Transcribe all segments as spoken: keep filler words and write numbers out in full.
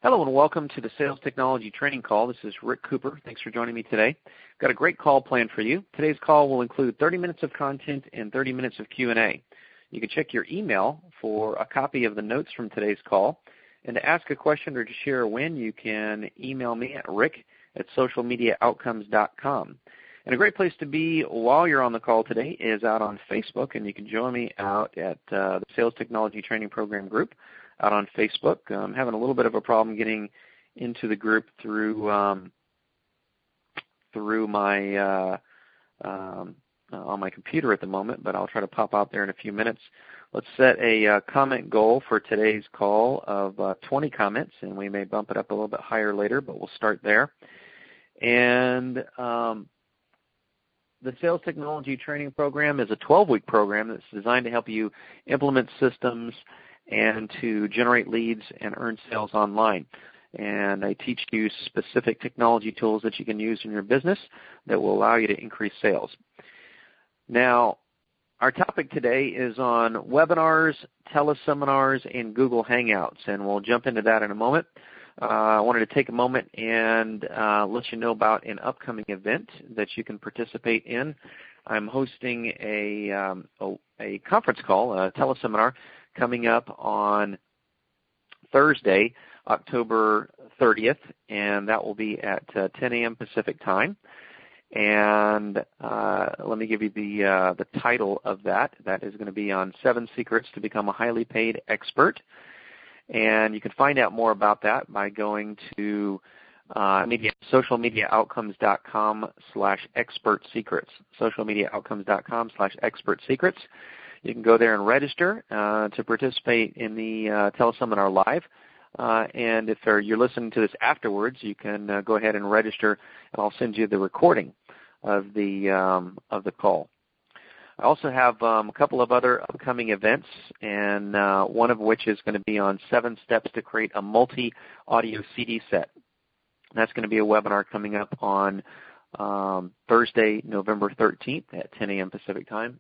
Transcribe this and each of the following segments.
Hello and welcome to the Sales Technology Training Call. This is Rick Cooper. Thanks for joining me today. Got a great call planned for you. Today's call will include thirty minutes of content and thirty minutes of Q and A. You can check your email for a copy of the notes from today's call. And to ask a question or to share a win, you can email me at rick at social media outcomes dot com. And a great place to be while you're on the call today is out on Facebook, and you can join me out at uh, the Sales Technology Training Program group out on Facebook. I'm having a little bit of a problem getting into the group through um, through my uh, um, uh, on my computer at the moment, but I'll try to pop out there in a few minutes. Let's set a uh, comment goal for today's call of uh, twenty comments, and we may bump it up a little bit higher later, but we'll start there. And um, the Sales Technology Training Program is a twelve-week program that's designed to help you implement systems and to generate leads and earn sales online. And I teach you specific technology tools that you can use in your business that will allow you to increase sales. Now, our topic today is on webinars, teleseminars, and Google Hangouts, and we'll jump into that in a moment. Uh, I wanted to take a moment and uh, let you know about an upcoming event that you can participate in. I'm hosting a, um, a, a conference call, a teleseminar, coming up on Thursday, October thirtieth, and that will be at uh, ten a.m. Pacific time. And uh, let me give you the uh, the title of that. That is going to be on seven secrets to become a highly paid expert. And you can find out more about that by going to uh, media, social media outcomes dot com slash expert secrets. social media outcomes dot com slash expert secrets. You can go there and register uh, to participate in the uh, teleseminar live. Uh, and if you're listening to this afterwards, you can uh, go ahead and register, and I'll send you the recording of the um, of the call. I also have um, a couple of other upcoming events, and uh, one of which is going to be on seven steps to create a multi-audio C D set. That's going to be a webinar coming up on um, Thursday, November thirteenth at ten a.m. Pacific time.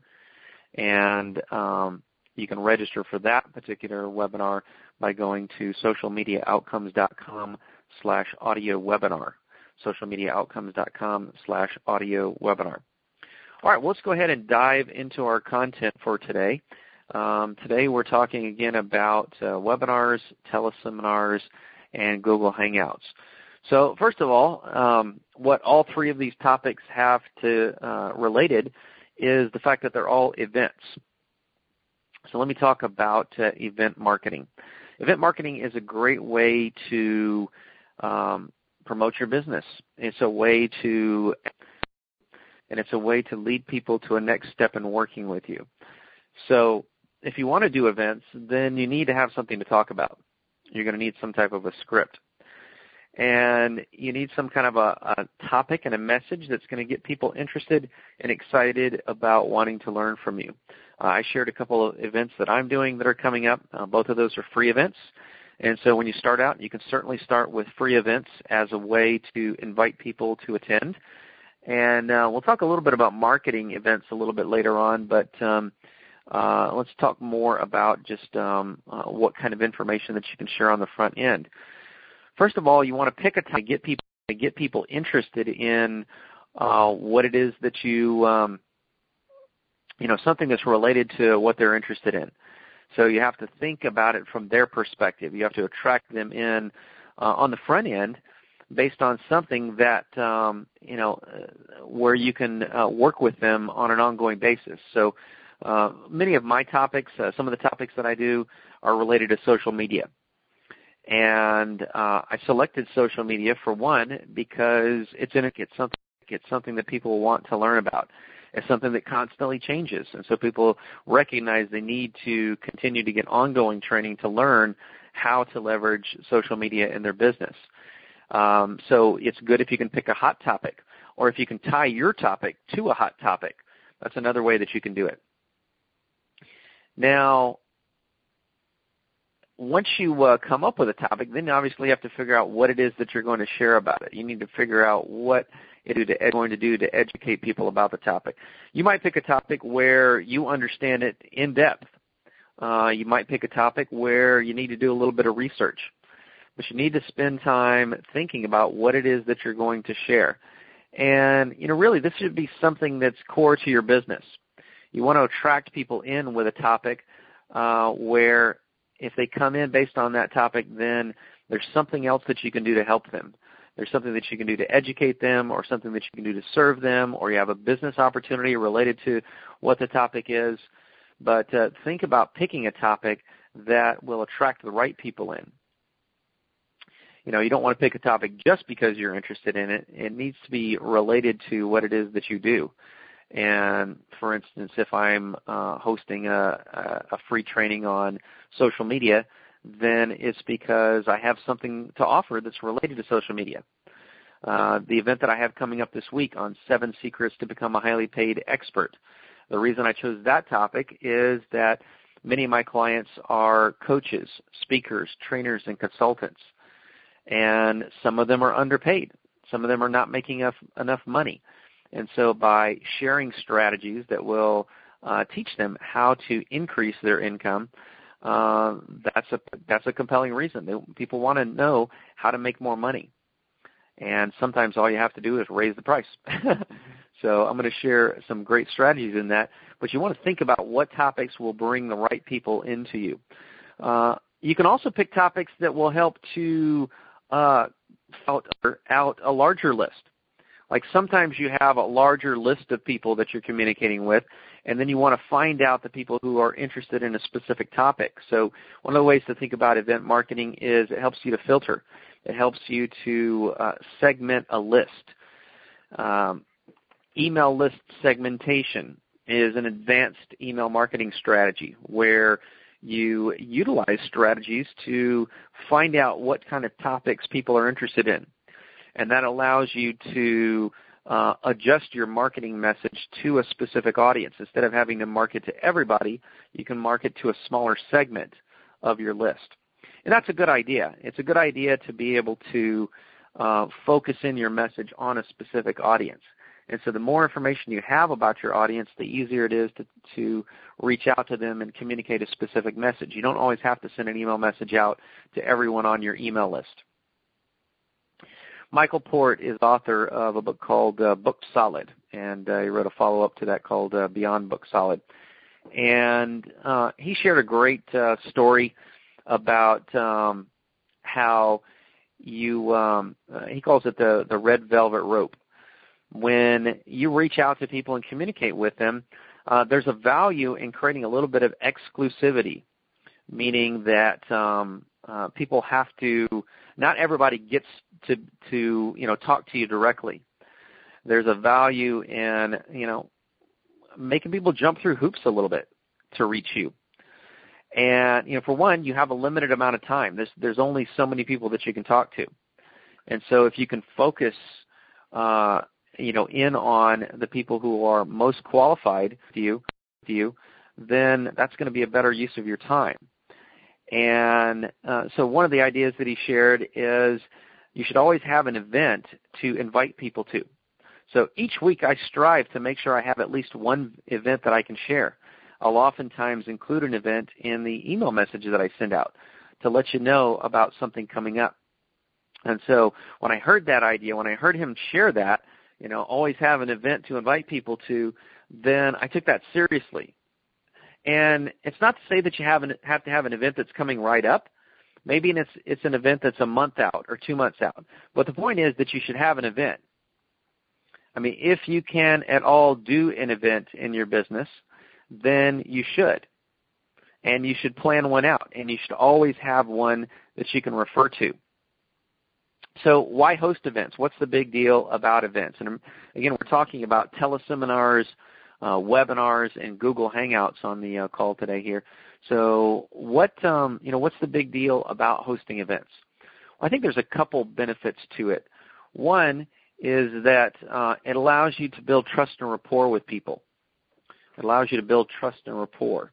And um, you can register for that particular webinar by going to social media outcomes dot com slash audio webinar. social media outcomes dot com slash audio webinar. All right, well, let's go ahead and dive into our content for today. Um, today we're talking again about uh, webinars, teleseminars, and Google Hangouts. So first of all, um, what all three of these topics have to uh, related is the fact that they're all events. So let me talk about uh, event marketing. Event marketing is a great way to um, promote your business. It's a way to, and it's a way to lead people to a next step in working with you. So if you want to do events, then you need to have something to talk about. You're going to need some type of a script. And you need some kind of a, a topic and a message that's going to get people interested and excited about wanting to learn from you. Uh, I shared a couple of events that I'm doing that are coming up. Uh, both of those are free events. And so when you start out, you can certainly start with free events as a way to invite people to attend. And uh, we'll talk a little bit about marketing events a little bit later on, but um, uh, let's talk more about just um, uh, what kind of information that you can share on the front end. First of all, you want to pick a time to get people to get people interested in uh, what it is that you, um, you know, something that's related to what they're interested in. So you have to think about it from their perspective. You have to attract them in uh, on the front end based on something that, um, you know, uh, where you can uh, work with them on an ongoing basis. So uh, many of my topics, uh, some of the topics that I do are related to social media. And uh, I selected social media for one because it's in a, it's something it's something that people want to learn about. It's something that constantly changes, and so people recognize they need to continue to get ongoing training to learn how to leverage social media in their business. Um, so it's good if you can pick a hot topic, or if you can tie your topic to a hot topic. That's another way that you can do it. Now, once you uh, come up with a topic, then you obviously have to figure out what it is that you're going to share about it. You need to figure out what it is you're going to do to educate people about the topic. You might pick a topic where you understand it in depth. Uh, you might pick a topic where you need to do a little bit of research. but you need to spend time thinking about what it is that you're going to share. And, you know, really this should be something that's core to your business. You want to attract people in with a topic uh, where if they come in based on that topic, then there's something else that you can do to help them. There's something that you can do to educate them, or something that you can do to serve them, or you have a business opportunity related to what the topic is. But uh, think about picking a topic that will attract the right people in. You know, you don't want to pick a topic just because you're interested in it. It needs to be related to what it is that you do. And for instance, if I'm uh, hosting a, a free training on social media, then it's because I have something to offer that's related to social media. Uh, the event that I have coming up this week on seven secrets to become a highly paid expert. The reason I chose that topic is that many of my clients are coaches, speakers, trainers, and consultants. And some of them are underpaid. Some of them are not making enough, enough money. And so by sharing strategies that will uh, teach them how to increase their income, uh, that's a that's a compelling reason. They, people want to know how to make more money. And sometimes all you have to do is raise the price. So I'm going to share some great strategies in that. But you want to think about what topics will bring the right people into you. Uh, you can also pick topics that will help to uh, out, out a larger list. Like sometimes you have a larger list of people that you're communicating with, and then you want to find out the people who are interested in a specific topic. So one of the ways to think about event marketing is it helps you to filter. It helps you to uh, segment a list. Um, email list segmentation is an advanced email marketing strategy where you utilize strategies to find out what kind of topics people are interested in. And that allows you to uh, adjust your marketing message to a specific audience. Instead of having to market to everybody, you can market to a smaller segment of your list. And that's a good idea. It's a good idea to be able to uh, focus in your message on a specific audience. And so the more information you have about your audience, the easier it is to, to reach out to them and communicate a specific message. You don't always have to send an email message out to everyone on your email list. Michael Port is author of a book called uh, Book Solid, and uh, he wrote a follow-up to that called uh, Beyond Book Solid. And uh, he shared a great uh, story about um, how you, um, uh, he calls it the, the red velvet rope. When you reach out to people and communicate with them, uh, there's a value in creating a little bit of exclusivity, meaning that um, uh, people have to, not everybody gets to, to, you know, talk to you directly. There's a value in, you know, making people jump through hoops a little bit to reach you. And, you know, for one, you have a limited amount of time. There's, there's only so many people that you can talk to. And so if you can focus, uh, you know, in on the people who are most qualified to you, to you, then that's going to be a better use of your time. And uh, so one of the ideas that he shared is you should always have an event to invite people to. So each week I strive to make sure I have at least one event that I can share. I'll oftentimes include an event in the email message that I send out to let you know about something coming up. And so when I heard that idea, when I heard him share that, you know, always have an event to invite people to, then I took that seriously. And it's not to say that you have, an, have to have an event that's coming right up. Maybe it's, it's an event that's a month out or two months out. But the point is that you should have an event. I mean, if you can at all do an event in your business, then you should. And you should plan one out. And you should always have one that you can refer to. So why host events? What's the big deal about events? And again, we're talking about teleseminars, uh, webinars, and Google Hangouts on the uh, call today here. So what, um, you know, what's the big deal about hosting events? Well, I think there's a couple benefits to it. One is that uh, it allows you to build trust and rapport with people. It allows you to build trust and rapport.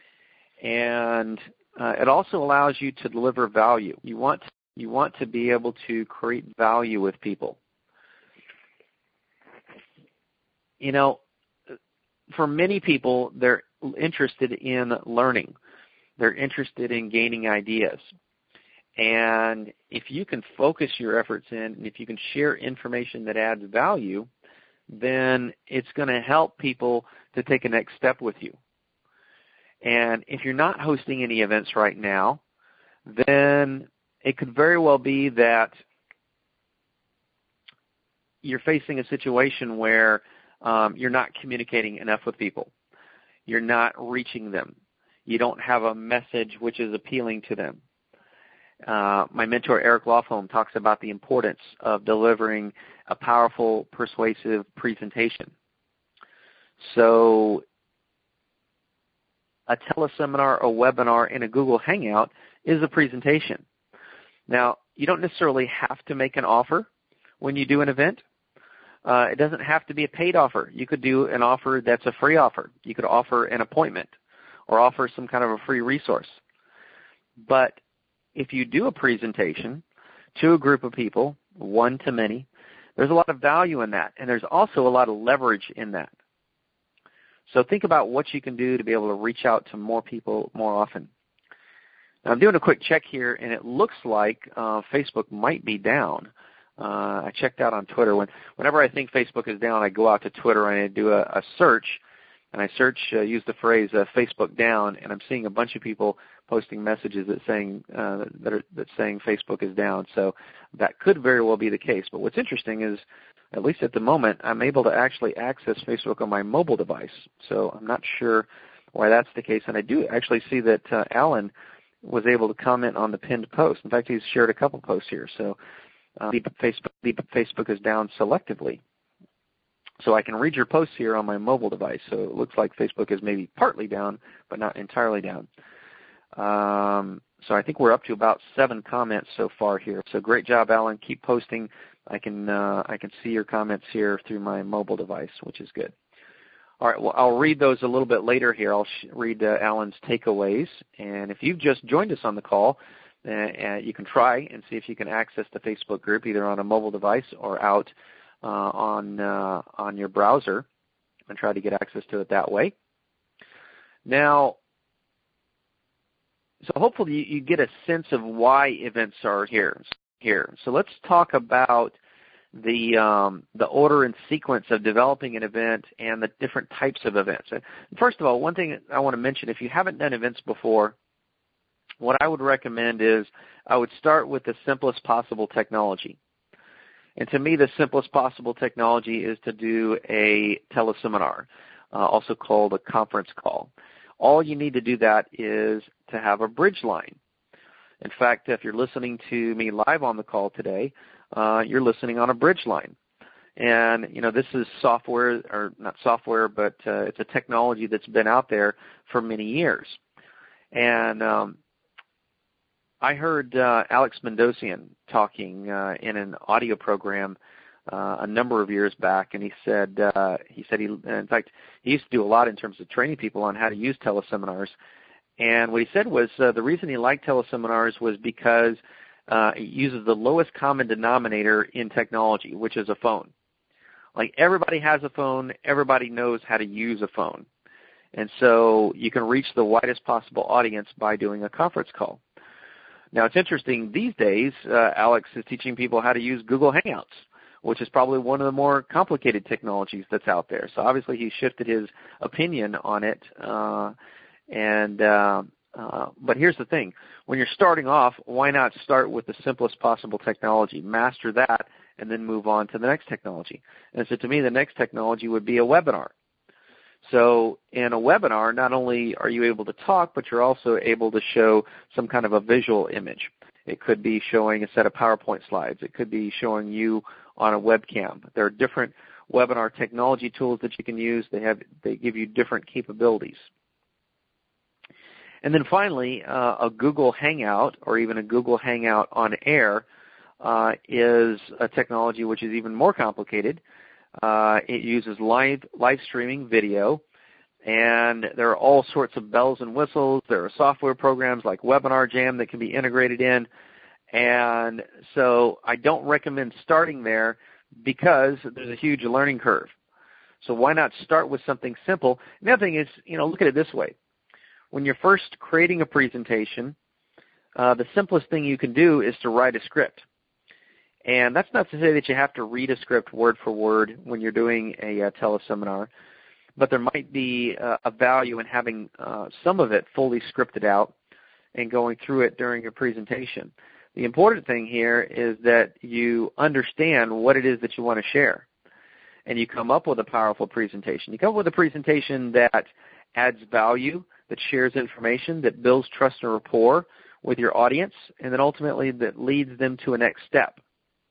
And uh, it also allows you to deliver value. You want to You want to be able to create value with people. You know, for many people, they're interested in learning. They're interested in gaining ideas. And if you can focus your efforts in, and if you can share information that adds value, then it's going to help people to take a next step with you. And if you're not hosting any events right now, then it could very well be that you're facing a situation where um, you're not communicating enough with people. You're not reaching them. You don't have a message which is appealing to them. Uh, my mentor, Eric Lofholm, talks about the importance of delivering a powerful, persuasive presentation. So a teleseminar, a webinar, and a Google Hangout is a presentation. Now, you don't necessarily have to make an offer when you do an event. Uh, it doesn't have to be a paid offer. You could do an offer that's a free offer. You could offer an appointment or offer some kind of a free resource. But if you do a presentation to a group of people, one to many, there's a lot of value in that, and there's also a lot of leverage in that. So think about what you can do to be able to reach out to more people more often. Now, I'm doing a quick check here, and it looks like uh, Facebook might be down. Uh, I checked out on Twitter. When, whenever I think Facebook is down, I go out to Twitter and I do a, a search, and I search, uh, use the phrase uh, Facebook down, and I'm seeing a bunch of people posting messages that saying uh, that are that's saying Facebook is down. So that could very well be the case. But what's interesting is, at least at the moment, I'm able to actually access Facebook on my mobile device. So I'm not sure why that's the case. And I do actually see that uh, Alan was able to comment on the pinned post. In fact, he's shared a couple posts here. So uh, Facebook, Facebook is down selectively. So I can read your posts here on my mobile device. So it looks like Facebook is maybe partly down, but not entirely down. Um, so I think we're up to about seven comments so far here. So great job, Alan. Keep posting. I can uh, I can see your comments here through my mobile device, which is good. All right, well, I'll read those a little bit later here. I'll sh- read uh, Alan's takeaways. And if you've just joined us on the call, uh, uh, you can try and see if you can access the Facebook group either on a mobile device or out uh, on uh, on your browser and try to get access to it that way. Now, so hopefully you, you get a sense of why events are here. Here, so let's talk about the um, the order and sequence of developing an event and the different types of events. And first of all, one thing I want to mention: if you haven't done events before, what I would recommend is I would start with the simplest possible technology. And to me, the simplest possible technology is to do a teleseminar, uh, also called a conference call. All you need to do that is to have a bridge line. In fact, if you're listening to me live on the call today, uh, you're listening on a bridge line. And, you know, this is software, or not software, but uh, it's a technology that's been out there for many years. And um, I heard uh, Alex Mendosian talking uh, in an audio program uh, a number of years back, and he said, uh, he said he, in fact, he used to do a lot in terms of training people on how to use teleseminars. And what he said was uh, the reason he liked teleseminars was because uh, it uses the lowest common denominator in technology, which is a phone. Like everybody has a phone, everybody knows how to use a phone. And so you can reach the widest possible audience by doing a conference call. Now it's interesting, these days uh, Alex is teaching people how to use Google Hangouts, which is probably one of the more complicated technologies that's out there. So obviously he shifted his opinion on it. Uh, And uh, uh, but here's the thing: when you're starting off, why not start with the simplest possible technology, master that, and then move on to the next technology? And so to me, the next technology would be a webinar. So in a webinar, not only are you able to talk, but you're also able to show some kind of a visual image. It could be showing a set of PowerPoint slides. It could be showing you on a webcam. There are different webinar technology tools that you can use. They have they give you different capabilities. And then finally, uh, a Google Hangout or even a Google Hangout on air uh, is a technology which is even more complicated. Uh, it uses live live streaming video, and there are all sorts of bells and whistles. There are software programs like Webinar Jam that can be integrated in. And so I don't recommend starting there because there's a huge learning curve. So why not start with something simple? And the other thing is, you know, look at it this way. When you're first creating a presentation, uh, the simplest thing you can do is to write a script. And that's not to say that you have to read a script word for word when you're doing a uh, teleseminar, but there might be uh, a value in having uh, some of it fully scripted out and going through it during your presentation. The important thing here is that you understand what it is that you want to share, and you come up with a powerful presentation. You come up with a presentation that adds value, that shares information, that builds trust and rapport with your audience, and then ultimately that leads them to a next step.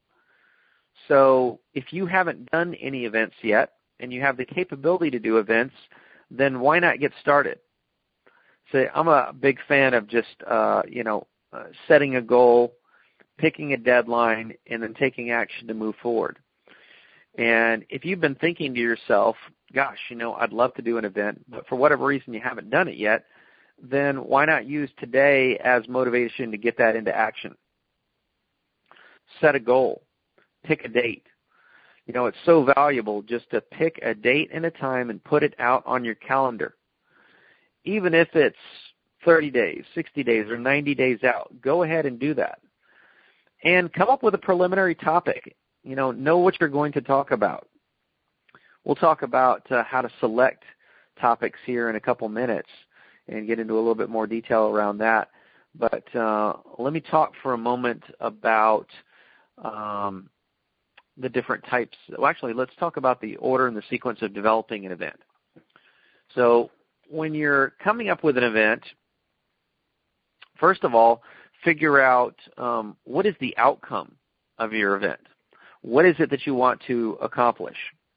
So if you haven't done any events yet and you have the capability to do events, then why not get started? So I'm a big fan of just, uh, you know, uh, setting a goal, picking a deadline, and then taking action to move forward. And if you've been thinking to yourself, gosh, you know, I'd love to do an event, but for whatever reason you haven't done it yet, then why not use today as motivation to get that into action? Set a goal. Pick a date. You know, it's so valuable just to pick a date and a time and put it out on your calendar. Even if it's thirty days, sixty days, or ninety days out, go ahead and do that. And come up with a preliminary topic. You know, know what you're going to talk about. We'll talk about uh, how to select topics here in a couple minutes and get into a little bit more detail around that. But uh, let me talk for a moment about um, the different types. Well, actually, let's talk about the order and the sequence of developing an event. So when you're coming up with an event, first of all, figure out um, what is the outcome of your event. What is it that you want to accomplish?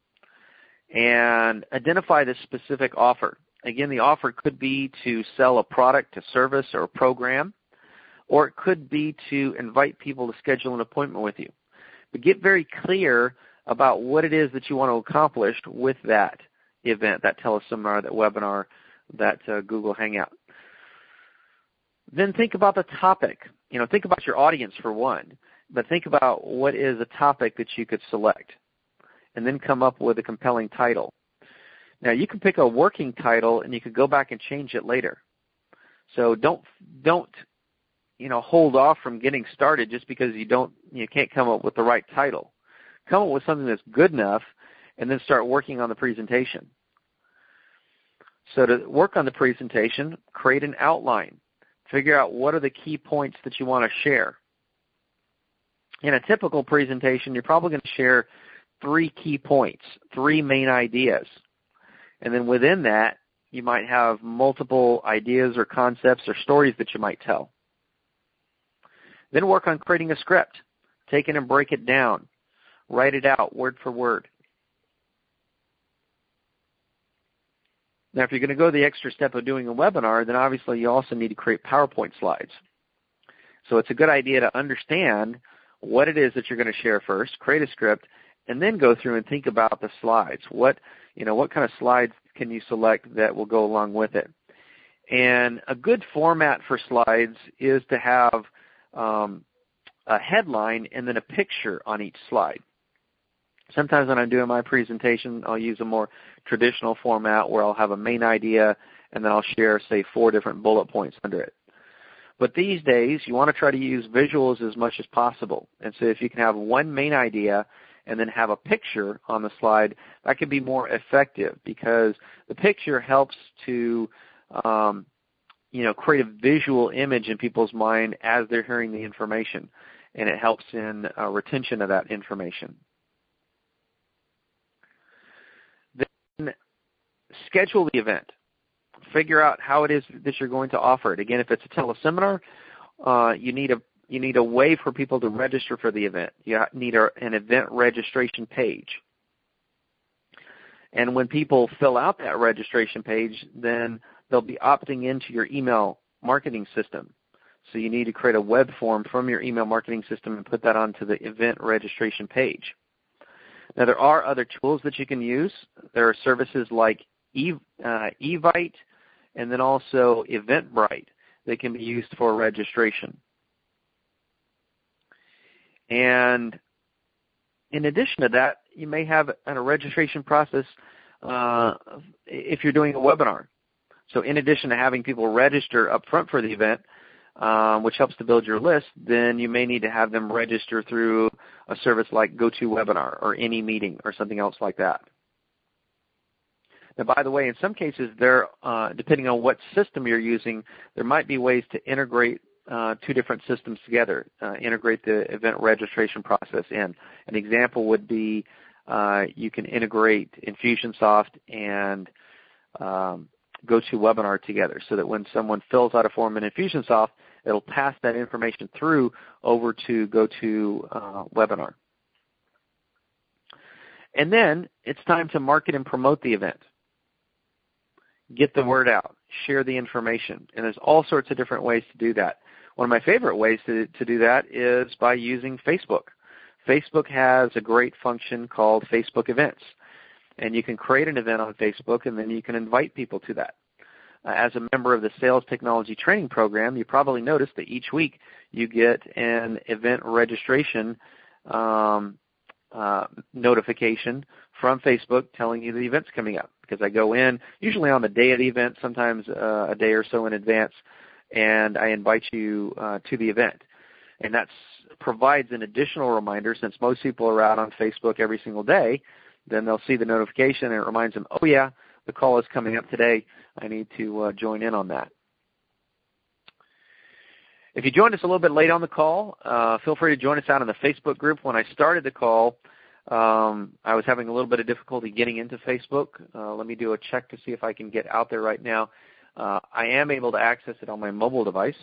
And identify the specific offer. Again, the offer could be to sell a product, a service, or a program, or it could be to invite people to schedule an appointment with you. But get very clear about what it is that you want to accomplish with that event, that teleseminar, that webinar, that uh, Google Hangout. Then think about the topic. You know, think about your audience for one, but think about what is a topic that you could select, and then come up with a compelling title. Now, you can pick a working title, and you could go back and change it later. So don't don't you know hold off from getting started just because you don't you can't come up with the right title. Come up with something that's good enough, and then start working on the presentation. So to work on the presentation, create an outline. Figure out what are the key points that you want to share. In a typical presentation, you're probably going to share three key points, three main ideas. And then within that, you might have multiple ideas or concepts or stories that you might tell. Then work on creating a script. Take it and break it down. Write it out word for word. Now, if you're going to go the extra step of doing a webinar, then obviously you also need to create PowerPoint slides. So it's a good idea to understand what it is that you're going to share first, create a script, and then go through and think about the slides. What, you know, what kind of slides can you select that will go along with it? And a good format for slides is to have um, a headline and then a picture on each slide. Sometimes when I'm doing my presentation, I'll use a more traditional format where I'll have a main idea and then I'll share, say, four different bullet points under it. But these days, you want to try to use visuals as much as possible. And so if you can have one main idea and then have a picture on the slide, that can be more effective because the picture helps to um, you know, create a visual image in people's mind as they're hearing the information, and it helps in uh, retention of that information. Then schedule the event. Figure out how it is that you're going to offer it. Again, if it's a teleseminar, uh, you need a you need a way for people to register for the event. You need a, an event registration page. And when people fill out that registration page, then they'll be opting into your email marketing system. So you need to create a web form from your email marketing system and put that onto the event registration page. Now, there are other tools that you can use. There are services like e, uh, Evite and then also Eventbrite that can be used for registration. And in addition to that, you may have a registration process uh, if you're doing a webinar. So in addition to having people register up front for the event, um, which helps to build your list, then you may need to have them register through a service like GoToWebinar or AnyMeeting or something else like that. Now, by the way, in some cases, there, uh, depending on what system you're using, there might be ways to integrate uh, two different systems together, uh, integrate the event registration process in. An example would be uh, you can integrate Infusionsoft and um, GoToWebinar together so that when someone fills out a form in Infusionsoft, it'll pass that information through over to GoToWebinar. Uh, and then it's time to market and promote the event. Get the word out, share the information, and there's all sorts of different ways to do that. One of my favorite ways to, to do that is by using Facebook. Facebook has a great function called Facebook Events, and you can create an event on Facebook, and then you can invite people to that. Uh, as a member of the Sales Technology Training Program, you probably noticed that each week you get an event registration um, uh, notification from Facebook telling you the event's coming up, because I go in usually on the day of the event, sometimes uh, a day or so in advance, and I invite you uh, to the event. And that provides an additional reminder, since most people are out on Facebook every single day, then they'll see the notification and it reminds them, oh yeah, the call is coming up today. I need to uh, join in on that. If you joined us a little bit late on the call, uh, feel free to join us out in the Facebook group. When I started the call, um, I was having a little bit of difficulty getting into Facebook. Uh, let me do a check to see if I can get out there right now. Uh, I am able to access it on my mobile device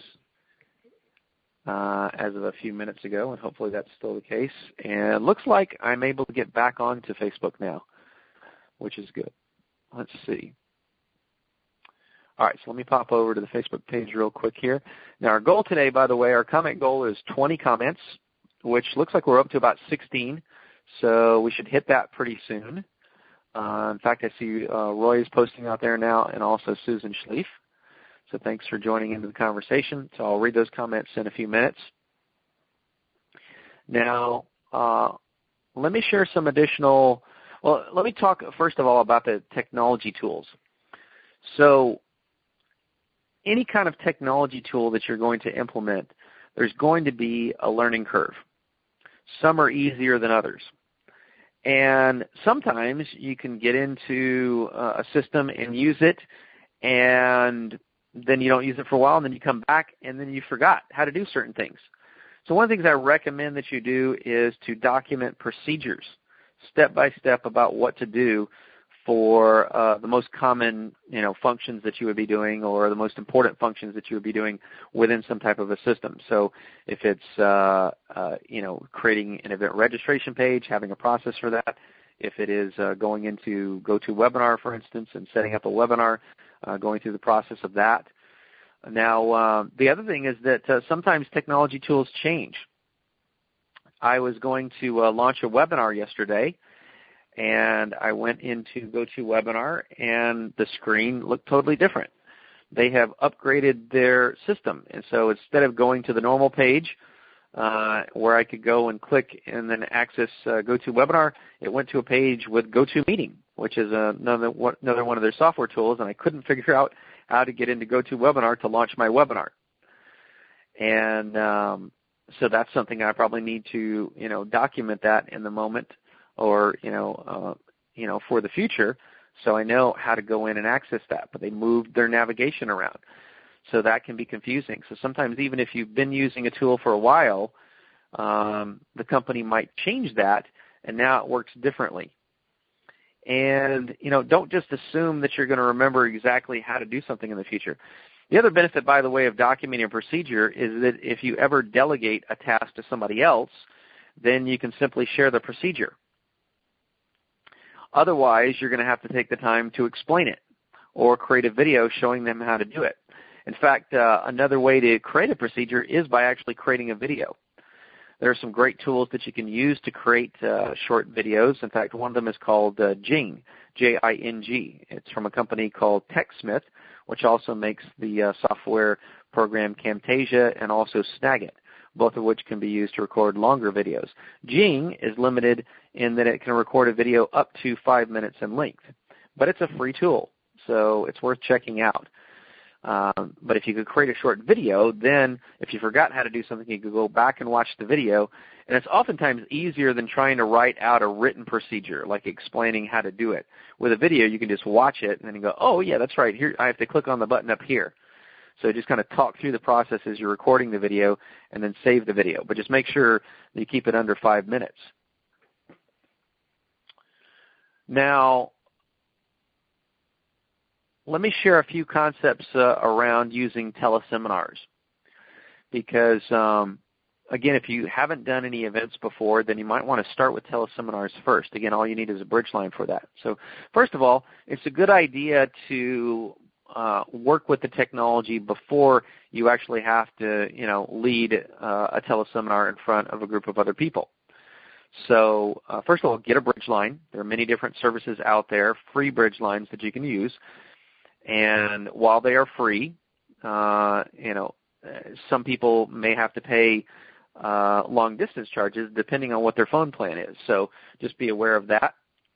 uh, as of a few minutes ago, and hopefully that's still the case. And it looks like I'm able to get back onto Facebook now, which is good. Let's see. All right, so let me pop over to the Facebook page real quick here. Now, our goal today, by the way, our comment goal is twenty comments, which looks like we're up to about sixteen, so we should hit that pretty soon. Uh, in fact, I see uh, Roy is posting out there now, and also Susan Schlief. So thanks for joining into the conversation. So I'll read those comments in a few minutes. Now, uh, let me share some additional, well, let me talk first of all about the technology tools. So any kind of technology tool that you're going to implement, there's going to be a learning curve. Some are easier than others. And sometimes you can get into uh, a system and use it, and then you don't use it for a while, and then you come back, and then you forgot how to do certain things. So one of the things I recommend that you do is to document procedures, step by step, about what to do for uh, the most common, you know, functions that you would be doing, or the most important functions that you would be doing within some type of a system. So if it's, uh, uh, you know, creating an event registration page, having a process for that. If it is uh, going into GoToWebinar, for instance, and setting up a webinar, uh, going through the process of that. Now, uh, the other thing is that uh, sometimes technology tools change. I was going to uh, launch a webinar yesterday, and I went into GoToWebinar, and the screen looked totally different. They have upgraded their system, and so instead of going to the normal page uh, where I could go and click and then access uh, GoToWebinar, it went to a page with GoToMeeting, which is another, another one of their software tools, and I couldn't figure out how to get into GoToWebinar to launch my webinar. And um, so that's something I probably need to, you know, document that in the moment, or, you know, uh, you know, for the future, so I know how to go in and access that. But they moved their navigation around, so that can be confusing. So sometimes even if you've been using a tool for a while, um, the company might change that, and now it works differently. And, you know, don't just assume that you're going to remember exactly how to do something in the future. The other benefit, by the way, of documenting a procedure is that if you ever delegate a task to somebody else, then you can simply share the procedure. Otherwise, you're going to have to take the time to explain it or create a video showing them how to do it. In fact, uh, another way to create a procedure is by actually creating a video. There are some great tools that you can use to create uh, short videos. In fact, one of them is called uh, Jing, J I N G. It's from a company called TechSmith, which also makes the uh, software program Camtasia and also Snagit, both of which can be used to record longer videos. Jing is limited in that it can record a video up to five minutes in length, but it's a free tool, so it's worth checking out. Um, but if you could create a short video, then if you forgot how to do something, you could go back and watch the video. And it's oftentimes easier than trying to write out a written procedure, like explaining how to do it. With a video, you can just watch it and then you go, oh, yeah, that's right. Here, I have to click on the button up here. So just kind of talk through the process as you're recording the video and then save the video. But just make sure that you keep it under five minutes. Now, let me share a few concepts uh, around using teleseminars. Because, um, again, if you haven't done any events before, then you might want to start with teleseminars first. Again, all you need is a bridge line for that. So first of all, it's a good idea to uh, work with the technology before you actually have to, you know, lead uh, a teleseminar in front of a group of other people. So uh, first of all, get a bridge line. There are many different services out there, free bridge lines that you can use. And while they are free, uh, you know, some people may have to pay uh, long-distance charges depending on what their phone plan is. So just be aware of that.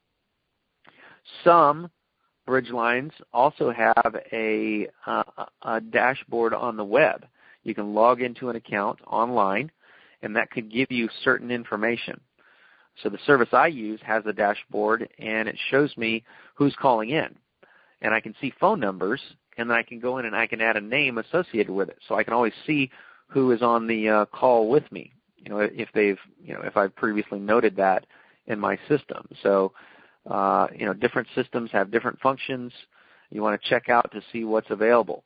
Some bridge lines also have a, uh, a dashboard on the web. You can log into an account online, and that could give you certain information. So the service I use has a dashboard, and it shows me who's calling in. And I can see phone numbers, and then I can go in and I can add a name associated with it. So I can always see who is on the uh, call with me, you know, if they've, you know, if I've previously noted that in my system. So, uh, you know, different systems have different functions. You want to check out to see what's available.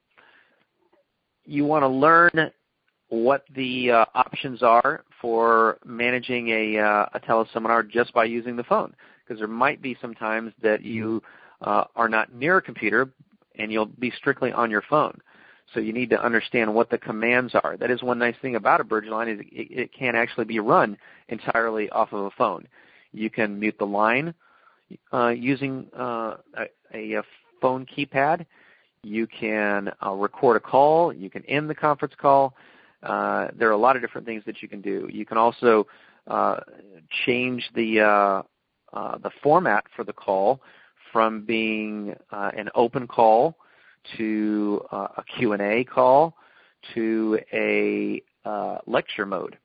You want to learn what the uh, options are for managing a, uh, a teleseminar just by using the phone, because there might be some times that you uh, are not near a computer and you'll be strictly on your phone. So you need to understand what the commands are. That is one nice thing about a bridge line is it, it can actually be run entirely off of a phone. You can mute the line uh, using uh, a, a phone keypad. You can uh, record a call. You can end the conference call. Uh, there are a lot of different things that you can do. You can also uh, change the uh, uh, the format for the call from being uh, an open call to uh, a Q and A call to a uh, lecture mode.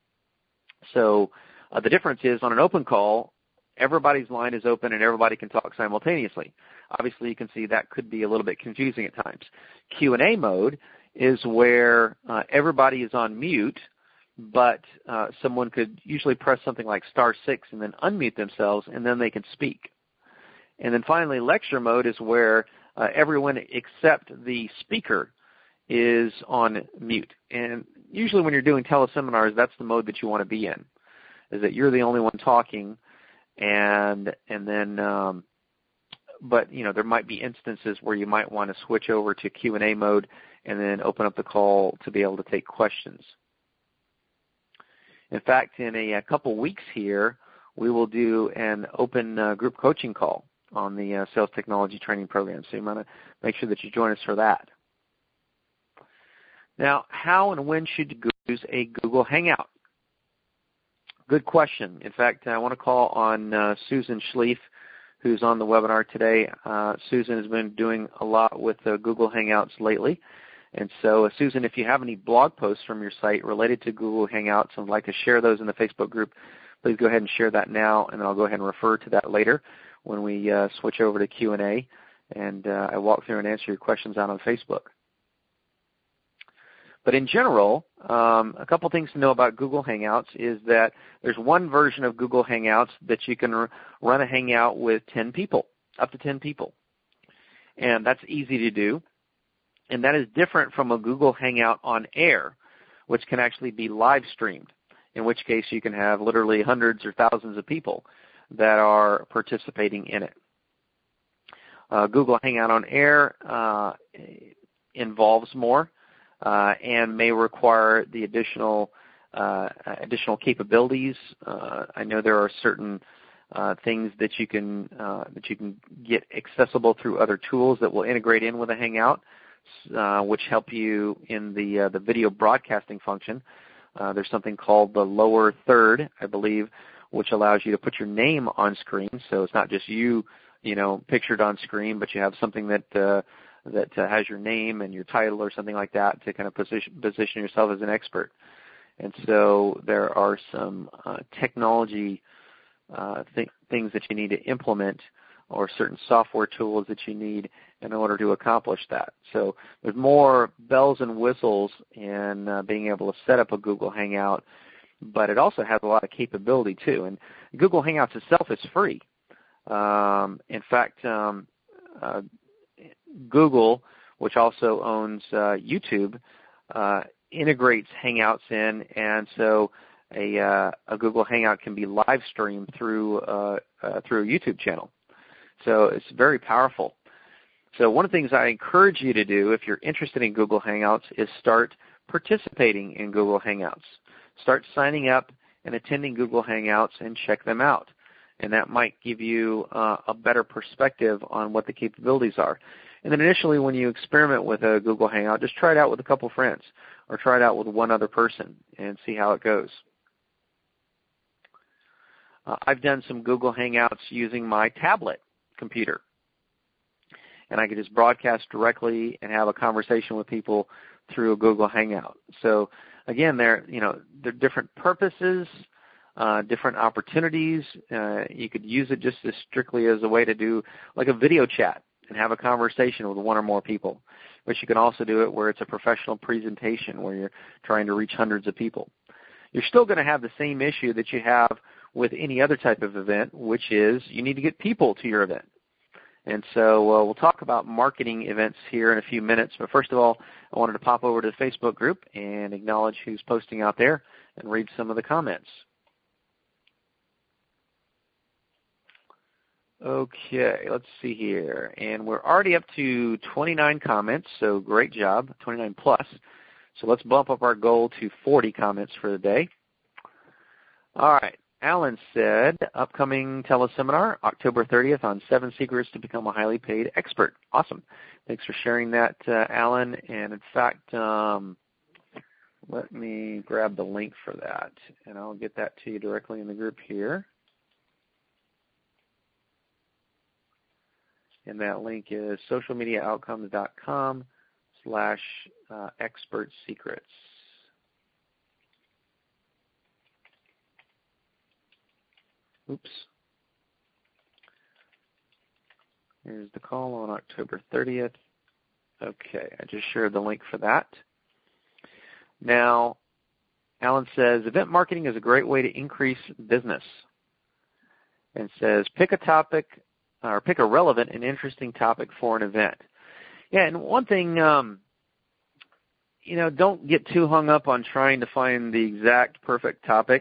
So uh, the difference is on an open call, everybody's line is open and everybody can talk simultaneously. Obviously, you can see that could be a little bit confusing at times. Q and A mode is where uh, everybody is on mute, but uh, someone could usually press something like star six and then unmute themselves, and then they can speak. And then finally, lecture mode is where uh, everyone except the speaker is on mute. And usually when you're doing teleseminars, that's the mode that you want to be in, is that you're the only one talking, and and then, um, but, you know, there might be instances where you might want to switch over to Q and A mode and then open up the call to be able to take questions. In fact, in a, a couple weeks here, we will do an open uh, group coaching call on the uh, sales technology training program. So you want to make sure that you join us for that. Now, how and when should you use a Google Hangout? Good question. In fact, I want to call on uh, Susan Schlief, who's on the webinar today. Uh, Susan has been doing a lot with uh, Google Hangouts lately. And so, uh, Susan, if you have any blog posts from your site related to Google Hangouts and would like to share those in the Facebook group, please go ahead and share that now, and then I'll go ahead and refer to that later when we uh, switch over to Q and A, and uh, I walk through and answer your questions out on Facebook. But in general, um, a couple things to know about Google Hangouts is that there's one version of Google Hangouts that you can r- run a Hangout with ten people, up to ten people. And that's easy to do. And that is different from a Google Hangout on air, which can actually be live streamed, in which case you can have literally hundreds or thousands of people that are participating in it. Uh, Google Hangout on air uh, involves more uh, and may require the additional uh, additional capabilities. Uh, I know there are certain uh, things that you can uh, that you can get accessible through other tools that will integrate in with a Hangout, uh, which help you in the uh, the video broadcasting function. Uh, there's something called the lower third, I believe, which allows you to put your name on screen. So it's not just you, you know, pictured on screen, but you have something that uh, that uh, has your name and your title or something like that to kind of position, position yourself as an expert. And so there are some uh, technology uh, th- things that you need to implement or certain software tools that you need in order to accomplish that. So there's more bells and whistles in uh, being able to set up a Google Hangout, but it also has a lot of capability too. And Google Hangouts itself is free. Um, in fact, um, uh, Google, which also owns uh, YouTube, uh, integrates Hangouts in, and so a, uh, a Google Hangout can be live streamed through uh, uh, through a YouTube channel. So it's very powerful. So one of the things I encourage you to do if you're interested in Google Hangouts is start participating in Google Hangouts. Start signing up and attending Google Hangouts and check them out. And that might give you uh, a better perspective on what the capabilities are. And then initially when you experiment with a Google Hangout, just try it out with a couple friends or try it out with one other person and see how it goes. Uh, I've done some Google Hangouts using my tablet computer. And I could just broadcast directly and have a conversation with people through a Google Hangout. So again, they're, you know, they're different purposes, uh, different opportunities. Uh, you could use it just as strictly as a way to do like a video chat and have a conversation with one or more people. But you can also do it where it's a professional presentation where you're trying to reach hundreds of people. You're still going to have the same issue that you have with any other type of event, which is you need to get people to your event. And so uh, we'll talk about marketing events here in a few minutes. But first of all, I wanted to pop over to the Facebook group and acknowledge who's posting out there and read some of the comments. Okay, let's see here. And we're already up to twenty-nine comments, so great job, twenty-nine plus. So let's bump up our goal to forty comments for the day. All right. Alan said, upcoming teleseminar, October thirtieth on seven secrets to become a highly paid expert. Awesome. Thanks for sharing that, uh, Alan. And in fact, um, let me grab the link for that, and I'll get that to you directly in the group here. And that link is socialmediaoutcomes.com slash uh, expert secrets. Oops. Here's the call on October thirtieth. Okay, I just shared the link for that. Now, Alan says, event marketing is a great way to increase business. And says, pick a topic, or pick a relevant and interesting topic for an event. Yeah, and one thing, um, you know, don't get too hung up on trying to find the exact perfect topic.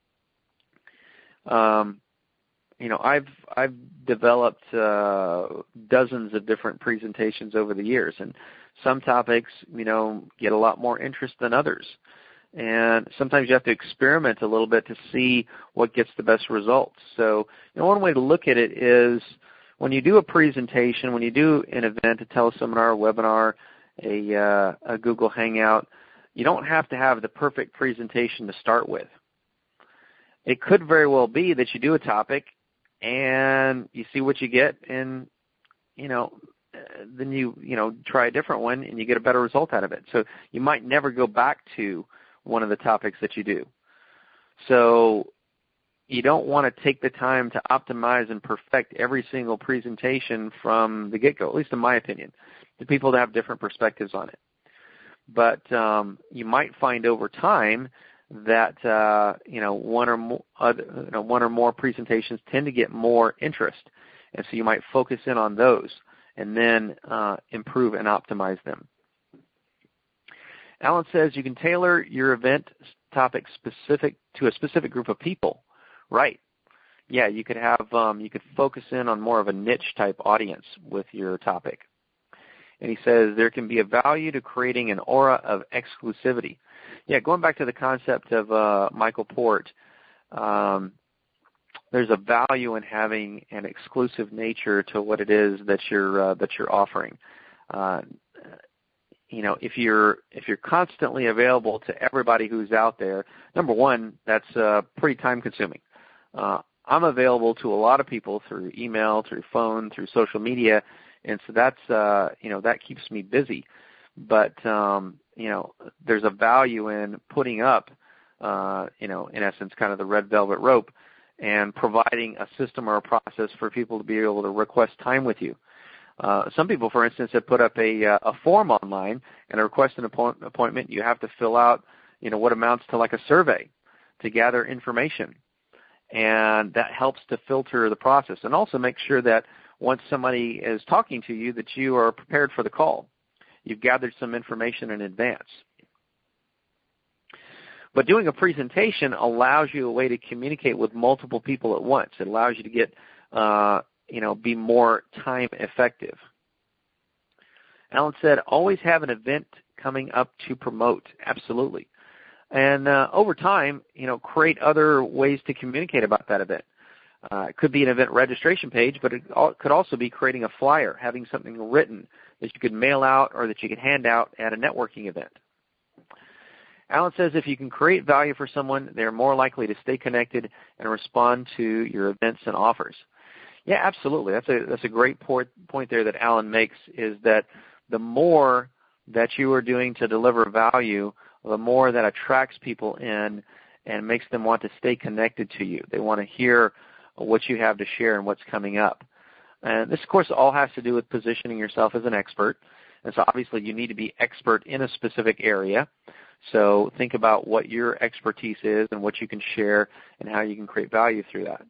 Um, you know, I've I've developed uh, dozens of different presentations over the years, and some topics, you know, get a lot more interest than others. And sometimes you have to experiment a little bit to see what gets the best results. So, you know, one way to look at it is when you do a presentation, when you do an event, a teleseminar, a webinar, a, uh, a Google Hangout, you don't have to have the perfect presentation to start with. It could very well be that you do a topic and you see what you get, and you know, then you you know try a different one and you get a better result out of it. So you might never go back to one of the topics that you do. So you don't want to take the time to optimize and perfect every single presentation from the get-go, at least in my opinion. The people that have different perspectives on it. But um, you might find over time that uh, you know one or more other, you know, one or more presentations tend to get more interest, and so you might focus in on those and then uh, improve and optimize them. Alan says you can tailor your event topic specific to a specific group of people. Right? Yeah, you could have um, you could focus in on more of a niche type audience with your topic. And he says there can be a value to creating an aura of exclusivity. Yeah, going back to the concept of uh, Michael Port, um, there's a value in having an exclusive nature to what it is that you're uh, that you're offering. Uh, you know, if you're if you're constantly available to everybody who's out there, number one, that's uh, pretty time consuming. Uh, I'm available to a lot of people through email, through phone, through social media, And so that's, uh, you know, that keeps me busy. But, um, you know, there's a value in putting up, uh, you know, in essence, kind of the red velvet rope and providing a system or a process for people to be able to request time with you. Uh, some people, for instance, have put up a, uh, a form online and a request an appoint- appointment. You have to fill out, you know, what amounts to like a survey to gather information. And that helps to filter the process and also make sure that once somebody is talking to you that you are prepared for the call. You've gathered some information in advance. But doing a presentation allows you a way to communicate with multiple people at once. It allows you to get, uh, you know, be more time effective. Alan said, always have an event coming up to promote. Absolutely. And uh, over time, you know, create other ways to communicate about that event. Uh, it could be an event registration page, but it could also be creating a flyer, having something written that you could mail out or that you could hand out at a networking event. Alan says if you can create value for someone, they're more likely to stay connected and respond to your events and offers. Yeah, absolutely. That's a that's a great point, point there that Alan makes, is that the more that you are doing to deliver value, the more that attracts people in and makes them want to stay connected to you. They want to hear what you have to share and what's coming up. And this, of course, all has to do with positioning yourself as an expert. And so obviously you need to be expert in a specific area. So think about what your expertise is and what you can share and how you can create value through that.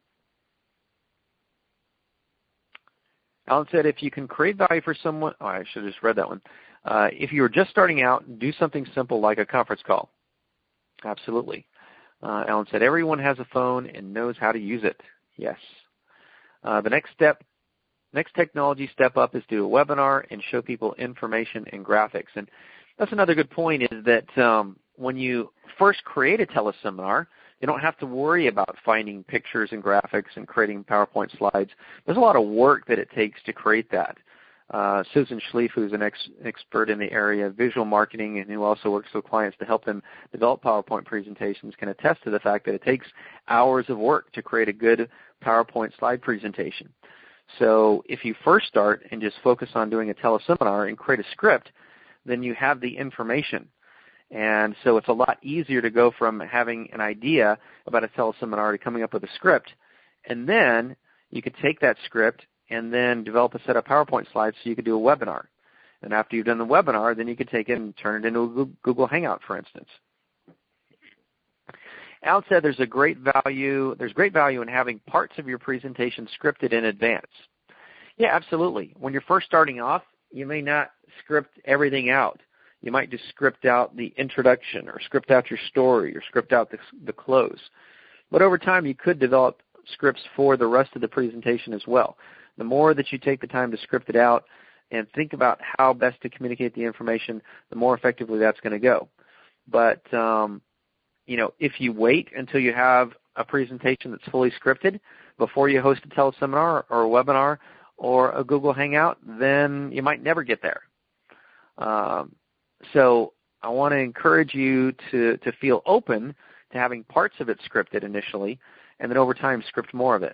Alan said if you can create value for someone, oh, I should have just read that one. Uh, if you were just starting out, do something simple like a conference call. Absolutely. Uh, Alan said everyone has a phone and knows how to use it. Yes. Uh, the next step, next technology step up is do a webinar and show people information and graphics. And that's another good point, is that um, when you first create a teleseminar, you don't have to worry about finding pictures and graphics and creating PowerPoint slides. There's a lot of work that it takes to create that. Uh, Susan Schlief, who's an ex- expert in the area of visual marketing and who also works with clients to help them develop PowerPoint presentations, can attest to the fact that it takes hours of work to create a good PowerPoint slide presentation. So if you first start and just focus on doing a teleseminar and create a script, then you have the information. And so it's a lot easier to go from having an idea about a teleseminar to coming up with a script. And then you could take that script and then develop a set of PowerPoint slides so you could do a webinar. And after you've done the webinar, then you could take it and turn it into a Google Hangout, for instance. Al said there's a great value, there's great value in having parts of your presentation scripted in advance. Yeah, absolutely. When you're first starting off, you may not script everything out. You might just script out the introduction or script out your story or script out the, the close. But over time, you could develop scripts for the rest of the presentation as well. The more that you take the time to script it out and think about how best to communicate the information, the more effectively that's going to go. But, um, you know, if you wait until you have a presentation that's fully scripted before you host a teleseminar or a webinar or a Google Hangout, then you might never get there. Um, so I want to encourage you to, to feel open to having parts of it scripted initially, and then over time script more of it.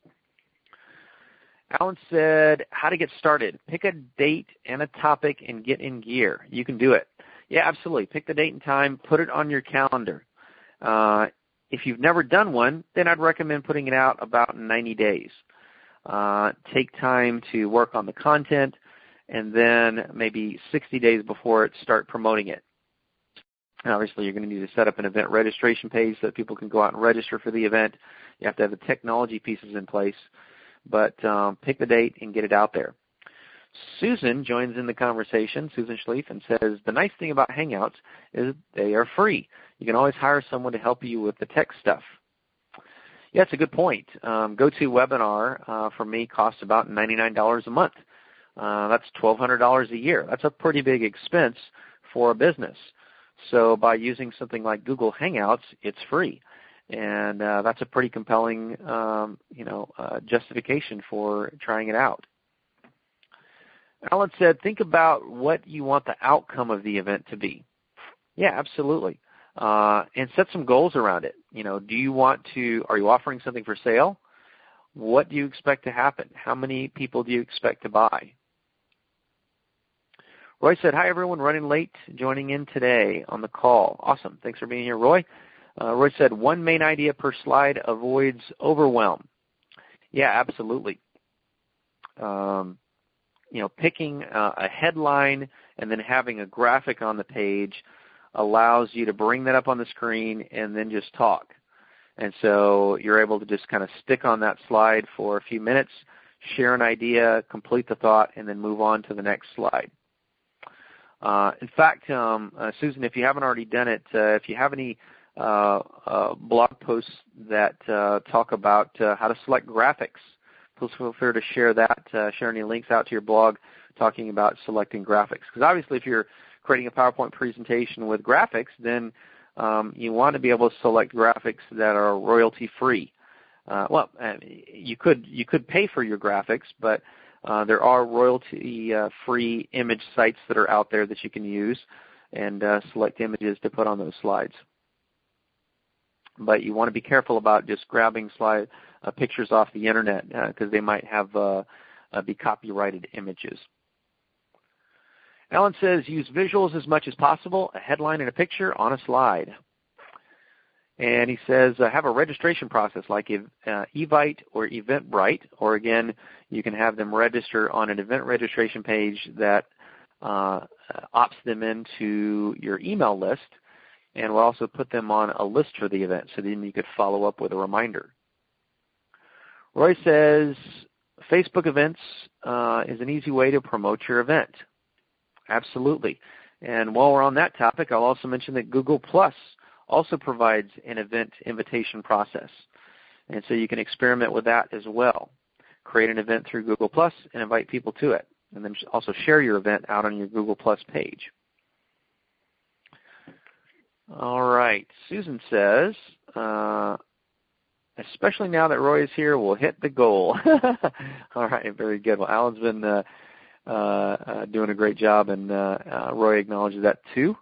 Alan said, how to get started. Pick a date and a topic and get in gear. You can do it. Yeah, absolutely. Pick the date and time. Put it on your calendar. Uh, if you've never done one, then I'd recommend putting it out about ninety days. Uh, take time to work on the content, and then maybe sixty days before it, start promoting it. And obviously, you're going to need to set up an event registration page so that people can go out and register for the event. You have to have the technology pieces in place. But um, pick the date and get it out there. Susan joins in the conversation, Susan Schlief, and says, the nice thing about Hangouts is they are free. You can always hire someone to help you with the tech stuff. Yeah, that's a good point. Um, GoToWebinar uh, for me costs about ninety-nine dollars a month. Uh, that's twelve hundred dollars a year. That's a pretty big expense for a business. So by using something like Google Hangouts, it's free. And uh, that's a pretty compelling, um, you know, uh, justification for trying it out. Alan said, think about what you want the outcome of the event to be. Yeah, absolutely. Uh, and set some goals around it. You know, do you want to, are you offering something for sale? What do you expect to happen? How many people do you expect to buy? Roy said, hi, everyone, running late, joining in today on the call. Awesome. Thanks for being here, Roy. Uh, Roy said, one main idea per slide avoids overwhelm. Yeah, absolutely. Um, you know, picking uh, a headline and then having a graphic on the page allows you to bring that up on the screen and then just talk. And so you're able to just kind of stick on that slide for a few minutes, share an idea, complete the thought, and then move on to the next slide. Uh, in fact, um, uh, Susan, if you haven't already done it, uh, if you have any uh, uh, blog posts that uh, talk about uh, how to select graphics, please feel free to share that, uh, share any links out to your blog talking about selecting graphics. Because obviously if you're creating a PowerPoint presentation with graphics, then um, you want to be able to select graphics that are royalty-free. Uh, well, uh, you could you could pay for your graphics, but uh, there are royalty-free uh, image sites that are out there that you can use and uh, select images to put on those slides. But you want to be careful about just grabbing slide uh, pictures off the internet because uh, they might have uh, uh, be copyrighted images. Alan says, use visuals as much as possible, a headline and a picture on a slide. And he says, uh, have a registration process like uh, Evite or Eventbrite, or again, you can have them register on an event registration page that uh, opts them into your email list, and we'll also put them on a list for the event, so then you could follow up with a reminder. Roy says, Facebook events uh, is an easy way to promote your event. Absolutely. And while we're on that topic, I'll also mention that Google Plus also provides an event invitation process. And so you can experiment with that as well. Create an event through Google Plus and invite people to it. And then also share your event out on your Google Plus page. All right. Susan says, uh, especially now that Roy is here, we'll hit the goal. All right. Very good. Well, Alan's been uh, uh, uh, doing a great job, and uh, uh, Roy acknowledges that too.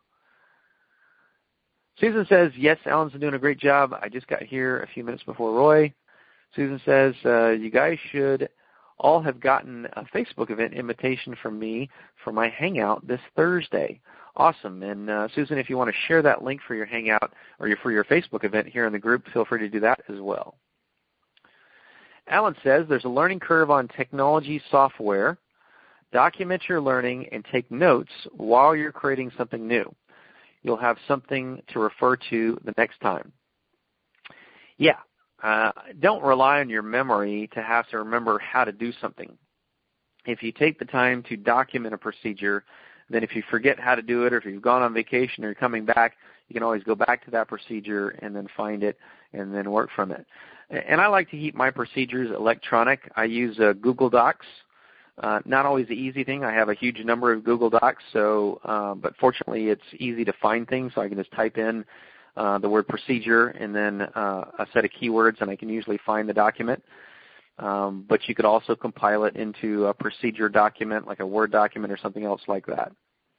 Susan says, yes, Alan's been doing a great job. I just got here a few minutes before Roy. Susan says, uh, you guys should all have gotten a Facebook event invitation from me for my Hangout this Thursday. Awesome. And uh, Susan, if you want to share that link for your Hangout or your, for your Facebook event here in the group, feel free to do that as well. Alan says, there's a learning curve on technology software. Document your learning and take notes while you're creating something new. You'll have something to refer to the next time. Yeah, uh, don't rely on your memory to have to remember how to do something. If you take the time to document a procedure, then if you forget how to do it, or if you've gone on vacation or you're coming back, you can always go back to that procedure and then find it and then work from it. And I like to keep my procedures electronic. I use uh, Google Docs. Uh, not always the easy thing. I have a huge number of Google Docs, so uh, but fortunately it's easy to find things, so I can just type in uh, the word procedure and then uh, a set of keywords, and I can usually find the document. Um, but you could also compile it into a procedure document, like a Word document or something else like that.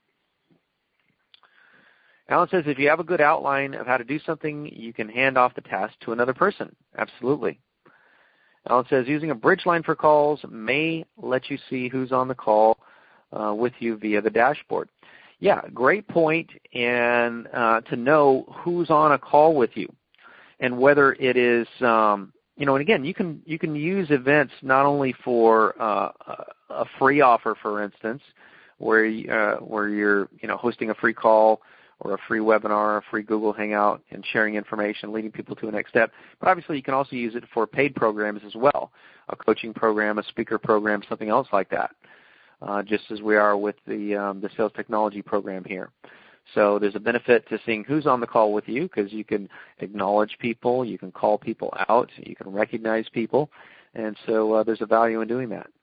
Alan says, if you have a good outline of how to do something, you can hand off the task to another person. Absolutely. Alan says, using a bridge line for calls may let you see who's on the call uh, with you via the dashboard. Yeah, great point, and uh, to know who's on a call with you and whether it is, um, you know, and again, you can you can use events not only for uh, a free offer, for instance, where you, uh, where you're you know hosting a free call or a free webinar, a free Google Hangout, and sharing information, leading people to the next step. But obviously you can also use it for paid programs as well, a coaching program, a speaker program, something else like that, uh, just as we are with the, um, the sales technology program here. So there's a benefit to seeing who's on the call with you, because you can acknowledge people, you can call people out, you can recognize people, and so uh, there's a value in doing that.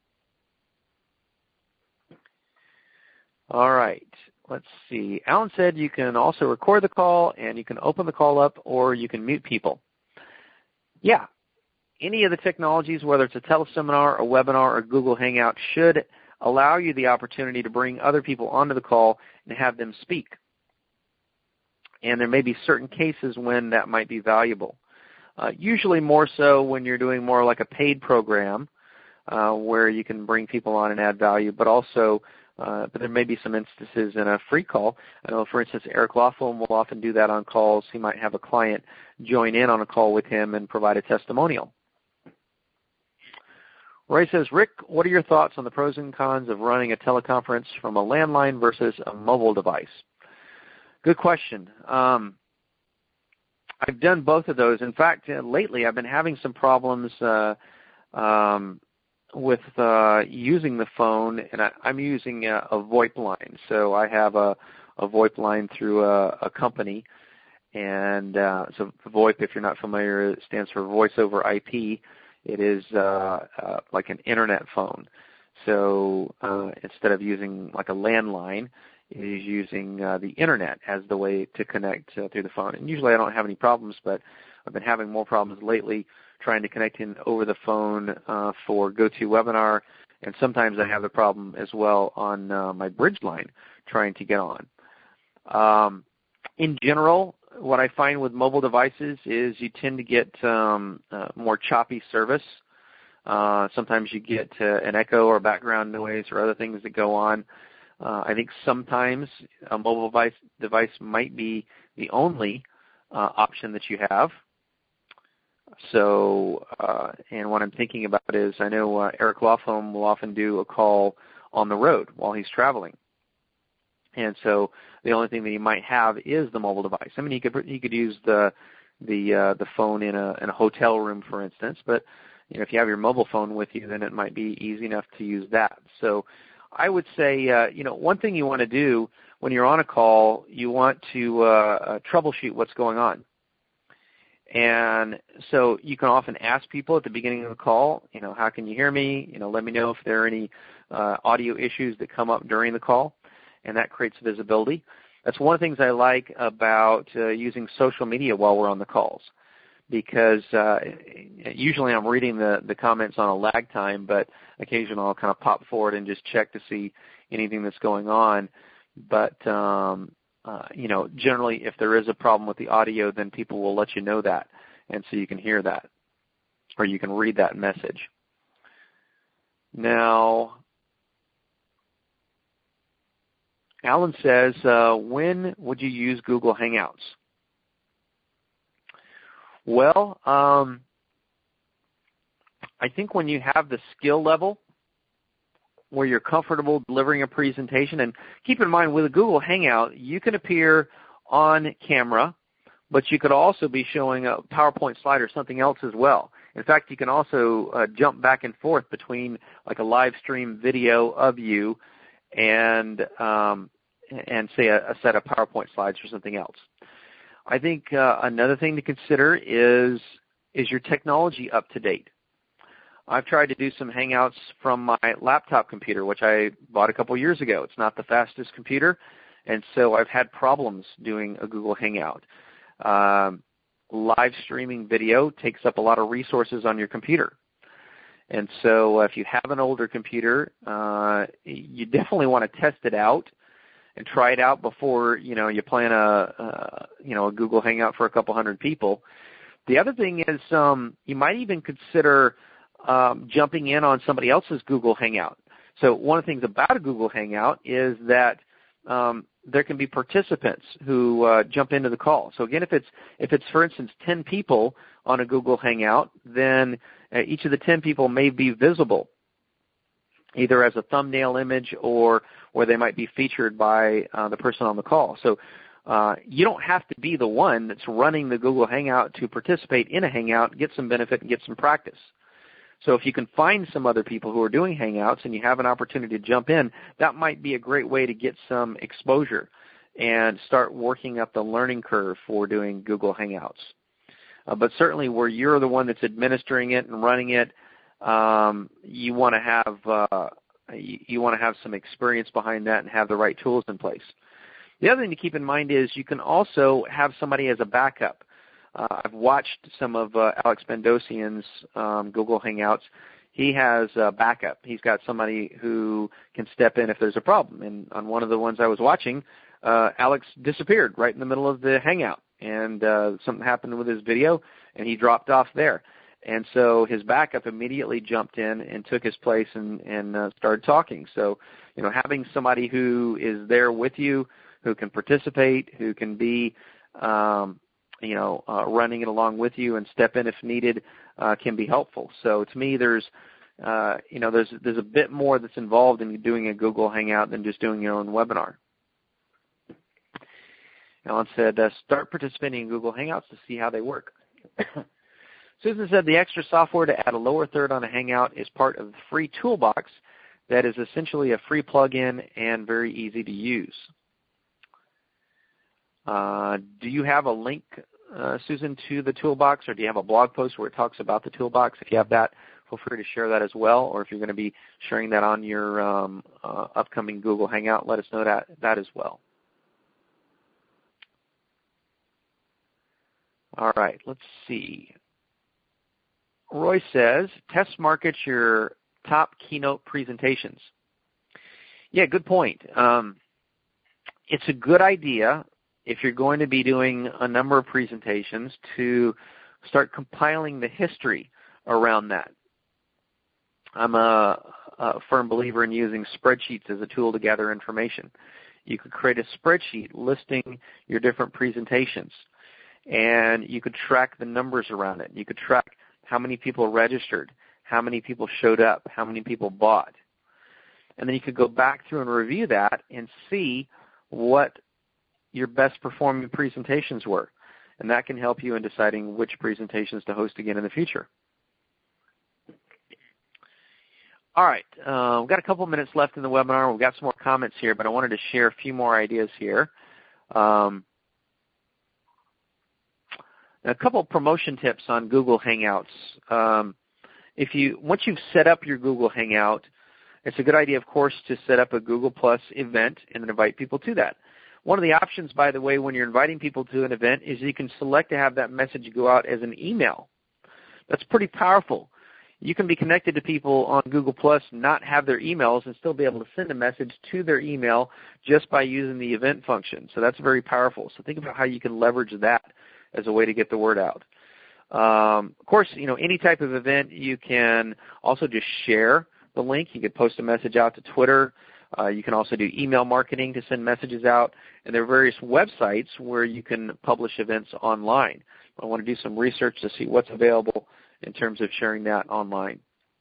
All right. Let's see. Alan said you can also record the call, and you can open the call up, or you can mute people. Yeah. Any of the technologies, whether it's a teleseminar, a webinar, or Google Hangout, should allow you the opportunity to bring other people onto the call and have them speak. And there may be certain cases when that might be valuable. Uh, usually more so when you're doing more like a paid program uh, where you can bring people on and add value, but also Uh, but there may be some instances in a free call. I know, for instance, Eric Laughlin will often do that on calls. He might have a client join in on a call with him and provide a testimonial. Roy says, Rick, what are your thoughts on the pros and cons of running a teleconference from a landline versus a mobile device? Good question. Um, I've done both of those. In fact, uh, lately I've been having some problems uh, um, with uh, using the phone, and I, I'm using a, a VoIP line. So I have a, a VoIP line through a, a company, and uh, so VoIP, if you're not familiar, it stands for Voice over I P. It is uh, uh, like an internet phone. So uh, instead of using like a landline, it is using uh, the internet as the way to connect uh, through the phone. And usually I don't have any problems, but I've been having more problems lately trying to connect in over the phone uh, for GoToWebinar, and sometimes I have the problem as well on uh, my bridge line trying to get on. Um, in general, what I find with mobile devices is you tend to get um, uh, more choppy service. Uh, sometimes you get uh, an echo or background noise or other things that go on. Uh, I think sometimes a mobile device, device might be the only uh, option that you have. So, uh, and what I'm thinking about is I know uh, Eric Laughlin will often do a call on the road while he's traveling. And so the only thing that he might have is the mobile device. I mean, he could he could use the the uh, the phone in a in a hotel room, for instance. But you know, if you have your mobile phone with you, then it might be easy enough to use that. So I would say, uh, you know, one thing you want to do when you're on a call, you want to uh, uh, troubleshoot what's going on. And so you can often ask people at the beginning of the call, you know, how can you hear me? You know, let me know if there are any uh, audio issues that come up during the call, and that creates visibility. That's one of the things I like about uh, using social media while we're on the calls, because uh, usually I'm reading the, the comments on a lag time, but occasionally I'll kind of pop forward and just check to see anything that's going on. But um, Uh, you know, generally, if there is a problem with the audio, then people will let you know that, and so you can hear that, or you can read that message. Now, Alan says, uh, when would you use Google Hangouts? Well, um, I think when you have the skill level where you're comfortable delivering a presentation. And keep in mind, with a Google Hangout, you can appear on camera, but you could also be showing a PowerPoint slide or something else as well. In fact, you can also uh, jump back and forth between like a live stream video of you and um, and say a, a set of PowerPoint slides or something else. I think uh, another thing to consider is is your technology up to date? I've tried to do some Hangouts from my laptop computer, which I bought a couple years ago. It's not the fastest computer, and so I've had problems doing a Google Hangout. Um, live streaming video takes up a lot of resources on your computer. And so if you have an older computer, uh, you definitely want to test it out and try it out before, you know, you plan a, uh, you know, a Google Hangout for a couple hundred people. The other thing is um, you might even consider Um, jumping in on somebody else's Google Hangout. So one of the things about a Google Hangout is that um, there can be participants who uh, jump into the call. So again, if it's if it's for instance ten people on a Google Hangout, then uh, each of the ten people may be visible, either as a thumbnail image or or they might be featured by uh, the person on the call. So uh, you don't have to be the one that's running the Google Hangout to participate in a Hangout, get some benefit, and get some practice. So if you can find some other people who are doing Hangouts and you have an opportunity to jump in, that might be a great way to get some exposure and start working up the learning curve for doing Google Hangouts. Uh, but certainly where you're the one that's administering it and running it, um, you want to have uh, you, you want to have some experience behind that and have the right tools in place. The other thing to keep in mind is you can also have somebody as a backup. Uh, I've watched some of uh, Alex Bendosian's um, Google Hangouts. He has a backup. He's got somebody who can step in if there's a problem. And on one of the ones I was watching, uh, Alex disappeared right in the middle of the Hangout, and uh, something happened with his video, and he dropped off there. And so his backup immediately jumped in and took his place and, and uh, started talking. So, you know, having somebody who is there with you, who can participate, who can be, um, you know, uh, running it along with you and step in if needed, uh, can be helpful. So to me, there's, uh, you know, there's there's a bit more that's involved in doing a Google Hangout than just doing your own webinar. Alan said, uh, start participating in Google Hangouts to see how they work. Susan said the extra software to add a lower third on a Hangout is part of the free toolbox that is essentially a free plug-in and very easy to use. Uh, do you have a link, uh, Susan, to the toolbox, or do you have a blog post where it talks about the toolbox? If you have that, feel free to share that as well, or if you're going to be sharing that on your um, uh, upcoming Google Hangout, let us know that, that as well. All right, let's see. Roy says, test market your top keynote presentations. Yeah, good point. Um, it's a good idea if you're going to be doing a number of presentations to start compiling the history around that. I'm a, a firm believer in using spreadsheets as a tool to gather information. You could create a spreadsheet listing your different presentations, and you could track the numbers around it. You could track how many people registered, how many people showed up, how many people bought. And then you could go back through and review that and see what your best performing presentations were. And that can help you in deciding which presentations to host again in the future. All right, uh, we've got a couple minutes left in the webinar. We've got some more comments here, but I wanted to share a few more ideas here. Um, A couple of promotion tips on Google Hangouts. Um, if you once you've set up your Google Hangout, it's a good idea, of course, to set up a Google Plus event and then invite people to that. One of the options, by the way, when you're inviting people to an event is you can select to have that message go out as an email. That's pretty powerful. You can be connected to people on Google Plus, not have their emails, and still be able to send a message to their email just by using the event function. So that's very powerful. So think about how you can leverage that as a way to get the word out. Um, of course, you know, any type of event, you can also just share the link. You could post a message out to Twitter. Uh, you can also do email marketing to send messages out. And there are various websites where you can publish events online. I want to do some research to see what's available in terms of sharing that online.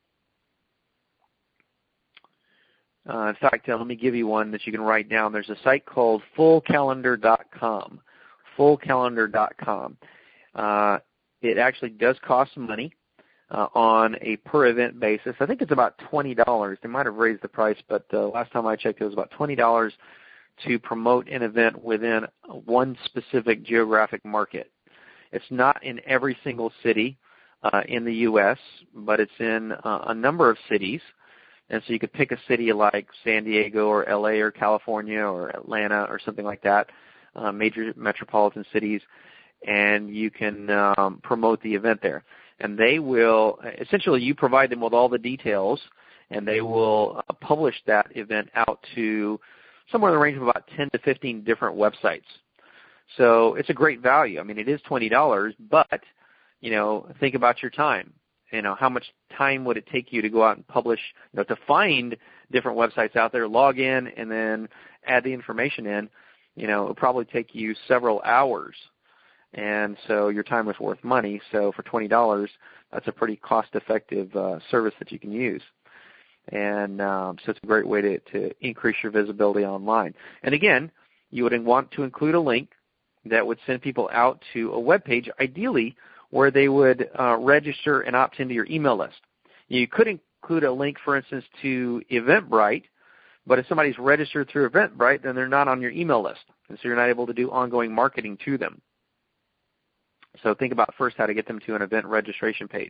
Uh, in fact, uh, let me give you one that you can write down. There's a site called full calendar dot com. full calendar dot com. Uh, it actually does cost money uh, on a per event basis. I think it's about twenty dollars. They might have raised the price, but uh, last time I checked it was about twenty dollars to promote an event within one specific geographic market. It's not in every single city uh, in the U S, but it's in uh, a number of cities. And so you could pick a city like San Diego or L A or California or Atlanta or something like that, uh, major metropolitan cities, and you can um, promote the event there. And they will, essentially you provide them with all the details, and they will uh, publish that event out to somewhere in the range of about ten to fifteen different websites. So it's a great value. I mean, it is twenty dollars, but, you know, think about your time. You know, how much time would it take you to go out and publish, you know, to find different websites out there, log in, and then add the information in? You know, it would probably take you several hours. And so your time is worth money. So for twenty dollars, that's a pretty cost-effective uh, service that you can use. And um, so it's a great way to, to increase your visibility online. And again, you would want to include a link that would send people out to a web page, ideally where they would uh, register and opt into your email list. You could include a link, for instance, to Eventbrite, but if somebody's registered through Eventbrite, then they're not on your email list, and so you're not able to do ongoing marketing to them. So think about first how to get them to an event registration page.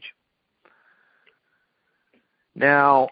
Now,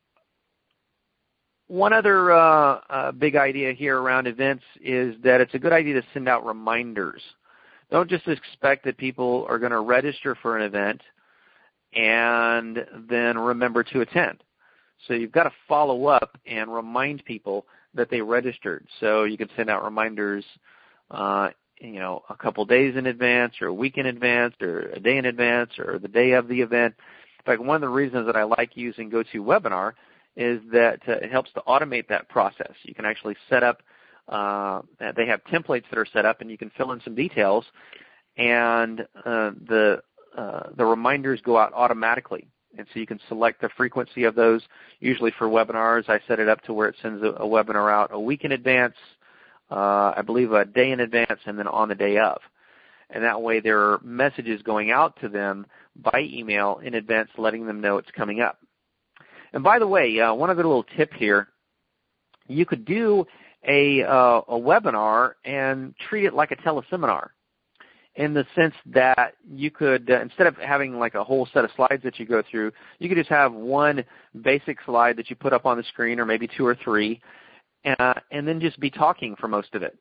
one other uh, uh, big idea here around events is that it's a good idea to send out reminders. Don't just expect that people are going to register for an event and then remember to attend. So you've got to follow up and remind people that they registered. So you can send out reminders uh, you know, a couple days in advance or a week in advance or a day in advance or the day of the event. In fact, one of the reasons that I like using GoToWebinar is that uh, it helps to automate that process. You can actually set up, uh, they have templates that are set up, and you can fill in some details, and uh, the uh, the reminders go out automatically. And so you can select the frequency of those. Usually for webinars, I set it up to where it sends a, a webinar out a week in advance, uh, I believe a day in advance, and then on the day of. And that way there are messages going out to them by email in advance letting them know it's coming up. And by the way, uh, one other little tip here, you could do a, uh, a webinar and treat it like a teleseminar, in the sense that you could, uh, instead of having like a whole set of slides that you go through, you could just have one basic slide that you put up on the screen, or maybe two or three, uh, and then just be talking for most of it.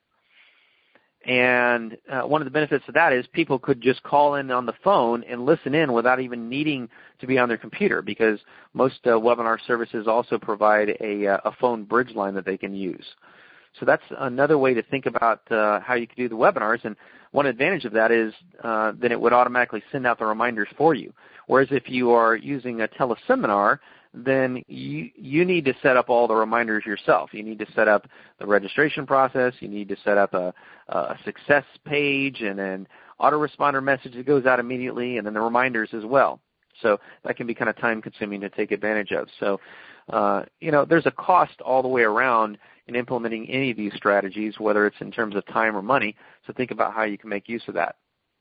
And uh, one of the benefits of that is people could just call in on the phone and listen in without even needing to be on their computer, because most uh, webinar services also provide a, a phone bridge line that they can use. So that's another way to think about uh, how you can do the webinars. And one advantage of that is uh, then it would automatically send out the reminders for you. Whereas if you are using a teleseminar, then you, you need to set up all the reminders yourself. You need to set up the registration process. You need to set up a, a success page and an autoresponder message that goes out immediately, and then the reminders as well. So that can be kind of time-consuming to take advantage of. So, uh, you know, there's a cost all the way around in implementing any of these strategies, whether it's in terms of time or money. So think about how you can make use of that.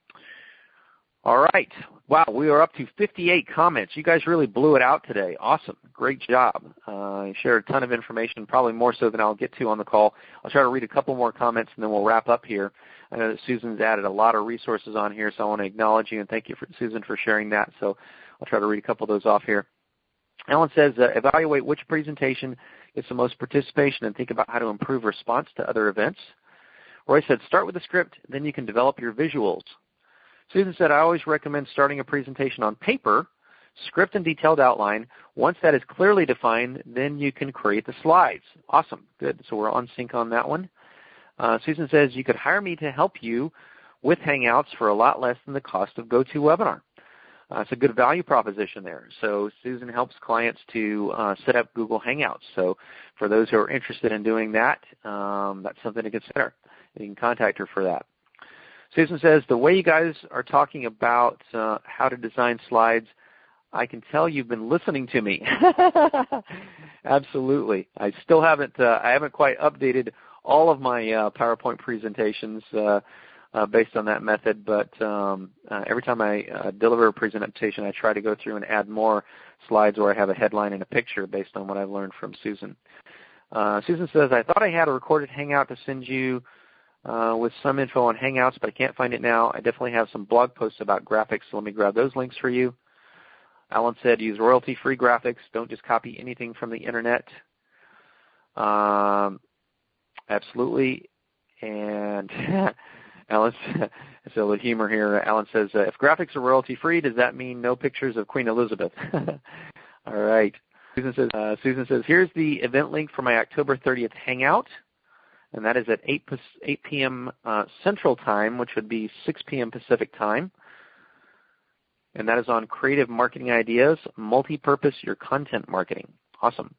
All right. Wow, we are up to fifty-eight comments. You guys really blew it out today. Awesome. Great job. Uh, you shared a ton of information, probably more so than I'll get to on the call. I'll try to read a couple more comments, and then we'll wrap up here. I know that Susan's added a lot of resources on here, so I want to acknowledge you and thank you, for, Susan, for sharing that. So I'll try to read a couple of those off here. Alan says, uh, evaluate which presentation gets the most participation and think about how to improve response to other events. Roy said, start with the script, then you can develop your visuals. Susan said, I always recommend starting a presentation on paper, script and detailed outline. Once that is clearly defined, then you can create the slides. Awesome. Good. So we're on sync on that one. Uh, Susan says, you could hire me to help you with Hangouts for a lot less than the cost of GoToWebinar. Uh, it's a good value proposition there. So Susan helps clients to uh, set up Google Hangouts. So for those who are interested in doing that, um, that's something to consider. You can contact her for that. Susan says, the way you guys are talking about uh, how to design slides, I can tell you've been listening to me. Absolutely. I still haven't, uh, I haven't quite updated all of my uh, PowerPoint presentations uh, uh, based on that method, but um, uh, every time I uh, deliver a presentation, I try to go through and add more slides where I have a headline and a picture based on what I've learned from Susan. Uh, Susan says, I thought I had a recorded Hangout to send you Uh, with some info on Hangouts, but I can't find it now. I definitely have some blog posts about graphics, so let me grab those links for you. Alan said, use royalty-free graphics. Don't just copy anything from the Internet. Um, absolutely. And Alan, so with humor here, Alan says, uh, if graphics are royalty-free, does that mean no pictures of Queen Elizabeth? All right. Susan says, uh, Susan says, here's the event link for my October thirtieth Hangout. And that is at eight p.m. Uh, Central Time, which would be six p.m. Pacific Time. And that is on Creative Marketing Ideas, Multi-Purpose Your Content Marketing. Awesome.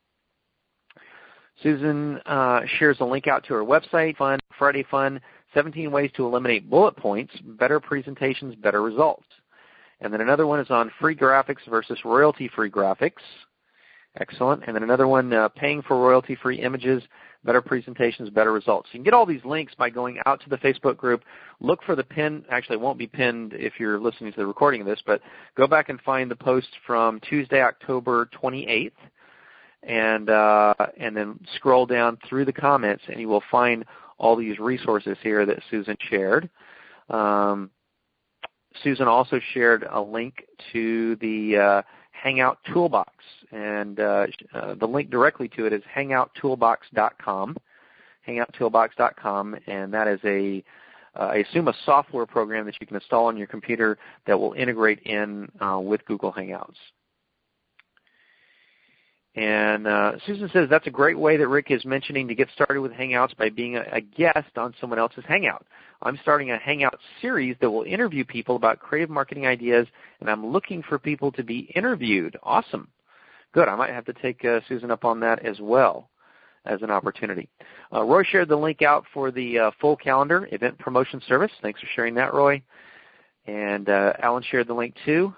Susan uh, shares a link out to her website, Fun, Friday Fun, seventeen ways to eliminate bullet points, better presentations, better results. And then another one is on free graphics versus royalty-free graphics. Excellent. And then another one, uh, paying for royalty-free images, better presentations, better results. You can get all these links by going out to the Facebook group. Look for the pin. Actually, it won't be pinned if you're listening to the recording of this, but go back and find the post from Tuesday, October twenty-eighth, and uh, and then scroll down through the comments, and you will find all these resources here that Susan shared. Um, Susan also shared a link to the uh, Hangout Toolbox, and uh, uh, the link directly to it is hangout toolbox dot com, hangout toolbox dot com, and that is a, uh, I assume, a software program that you can install on your computer that will integrate in uh, with Google Hangouts. And uh, Susan says that's a great way that Rick is mentioning to get started with Hangouts by being a, a guest on someone else's Hangout. I'm starting a Hangout series that will interview people about creative marketing ideas, and I'm looking for people to be interviewed. Awesome. Good. I might have to take uh, Susan up on that as well as an opportunity. Uh, Roy shared the link out for the uh, full calendar event promotion service. Thanks for sharing that, Roy. And uh, Alan shared the link too.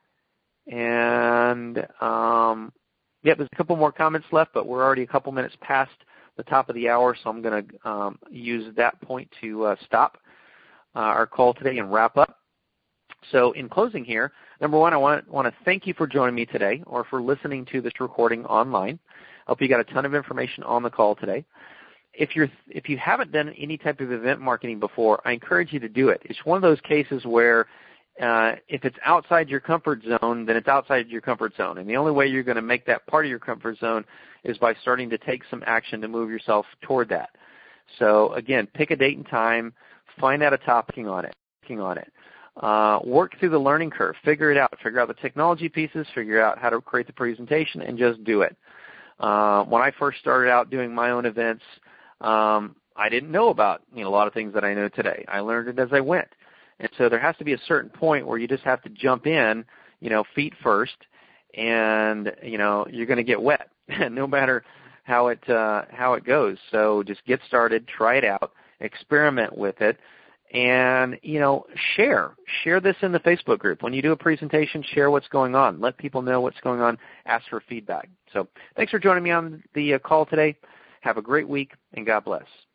And um, Yep, there's a couple more comments left, but we're already a couple minutes past the top of the hour, so I'm going to um, use that point to uh, stop uh, our call today and wrap up. So in closing here, number one, I want, want to thank you for joining me today or for listening to this recording online. I hope you got a ton of information on the call today. If you're if you haven't done any type of event marketing before, I encourage you to do it. It's one of those cases where Uh, if it's outside your comfort zone, then it's outside your comfort zone. And the only way you're going to make that part of your comfort zone is by starting to take some action to move yourself toward that. So again, pick a date and time, find out a topic on it, on it. Uh, work through the learning curve, figure it out, figure out the technology pieces, figure out how to create the presentation, and just do it. Uh, when I first started out doing my own events, um, I didn't know about you know, a lot of things that I know today. I learned it as I went. And so there has to be a certain point where you just have to jump in, you know, feet first, and, you know, you're going to get wet no matter how it uh, how it goes. So just get started, try it out, experiment with it, and, you know, share. Share this in the Facebook group. When you do a presentation, share what's going on. Let people know what's going on. Ask for feedback. So thanks for joining me on the uh, call today. Have a great week, and God bless.